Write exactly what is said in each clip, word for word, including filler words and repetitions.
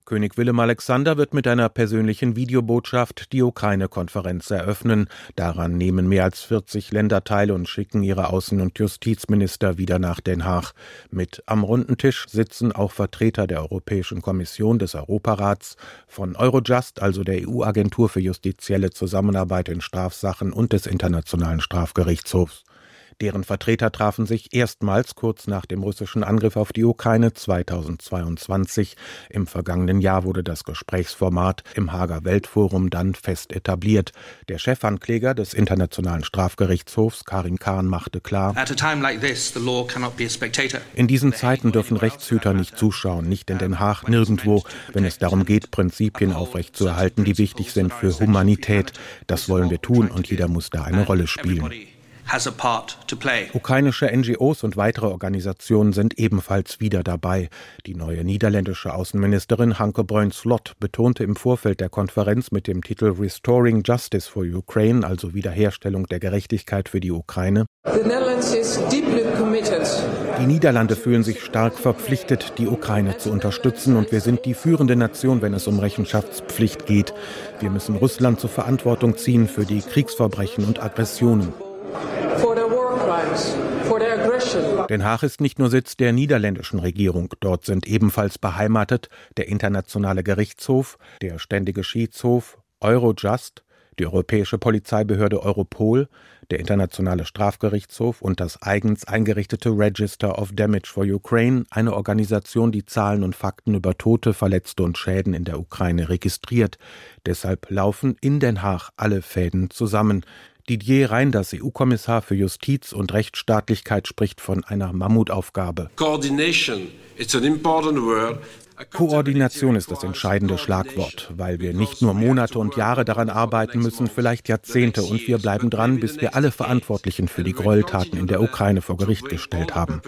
König Willem-Alexander wird mit einer persönlichen Videobotschaft die Ukraine-Konferenz eröffnen. Daran nehmen mehr als vierzig Länder teil und schicken ihre Außen- und Justizminister wieder nach Den Haag. Mit am runden Tisch sitzen auch Vertreter der Europäischen Kommission, des Europarats, von Eurojust, also der E U-Agentur für justizielle Zusammenarbeit in Strafsachen, und des Internationalen Strafgerichtshofs. Deren Vertreter trafen sich erstmals kurz nach dem russischen Angriff auf die Ukraine zweitausendzweiundzwanzig. Im vergangenen Jahr wurde das Gesprächsformat im Haager Weltforum dann fest etabliert. Der Chefankläger des Internationalen Strafgerichtshofs, Karim Khan, machte klar: In diesen Zeiten dürfen Rechtshüter nicht zuschauen, nicht in Den Haag, nirgendwo, wenn es darum geht, Prinzipien aufrechtzuerhalten, die wichtig sind für Humanität. Das wollen wir tun und jeder muss da eine Rolle spielen. Ukrainische N G Os und weitere Organisationen sind ebenfalls wieder dabei. Die neue niederländische Außenministerin Hanke Bruins-Slot betonte im Vorfeld der Konferenz mit dem Titel Restoring Justice for Ukraine, also Wiederherstellung der Gerechtigkeit für die Ukraine: Die Niederlande fühlen sich stark verpflichtet, die Ukraine zu unterstützen, und wir sind die führende Nation, wenn es um Rechenschaftspflicht geht. Wir müssen Russland zur Verantwortung ziehen für die Kriegsverbrechen und Aggressionen. Den Haag ist nicht nur Sitz der niederländischen Regierung. Dort sind ebenfalls beheimatet der Internationale Gerichtshof, der Ständige Schiedshof, Eurojust, die Europäische Polizeibehörde Europol, der Internationale Strafgerichtshof und das eigens eingerichtete Register of Damage for Ukraine, eine Organisation, die Zahlen und Fakten über Tote, Verletzte und Schäden in der Ukraine registriert. Deshalb laufen in Den Haag alle Fäden zusammen. Didier Reynders, E U-Kommissar für Justiz und Rechtsstaatlichkeit, spricht von einer Mammutaufgabe. Koordination ist das entscheidende Schlagwort, weil wir nicht nur Monate und Jahre daran arbeiten müssen, vielleicht Jahrzehnte, und wir bleiben dran, bis wir alle Verantwortlichen für die Gräueltaten in der Ukraine vor Gericht gestellt haben.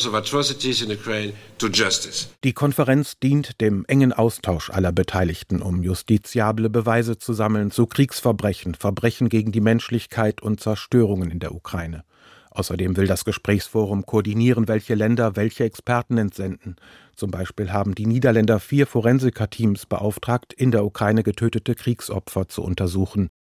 Die Konferenz dient dem engen Austausch aller Beteiligten, um justiziable Beweise zu sammeln zu Kriegsverbrechen, Verbrechen gegen die Menschlichkeit und Zerstörungen in der Ukraine. Außerdem will das Gesprächsforum koordinieren, welche Länder welche Experten entsenden. Zum Beispiel haben die Niederländer vier Forensikerteams beauftragt, in der Ukraine getötete Kriegsopfer zu untersuchen.